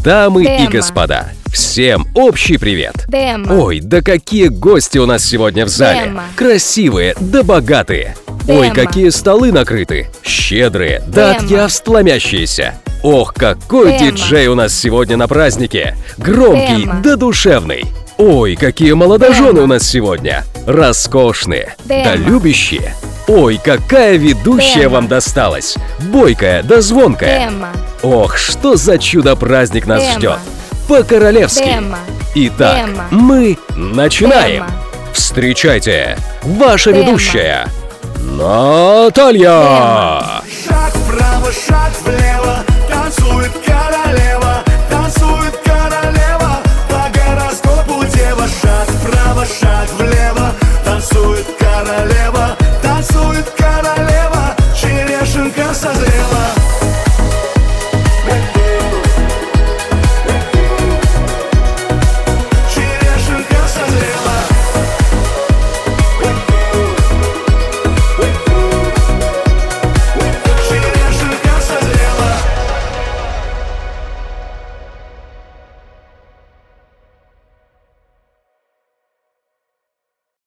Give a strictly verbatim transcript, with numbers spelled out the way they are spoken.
Дамы Дема. и господа, всем общий привет! Дема. Ой, да какие гости у нас сегодня в зале! Дема. Красивые да богатые! Ой, Дема. какие столы накрыты! Щедрые да от Дема. явств ломящиеся! Ох, какой Дема. диджей у нас сегодня на празднике! Громкий Дема. да душевный! Ой, какие молодожены Дема. у нас сегодня! Роскошные Дема. да любящие! Ой, какая ведущая Дема. вам досталась! Бойкая да звонкая! Дема. Ох, что за чудо-праздник нас Дема. ждет! По-королевски! Дема. Итак, Дема. мы начинаем! Дема. Встречайте, ваша Дема. ведущая, Наталья! Дема. Шаг вправо, шаг влево, танцует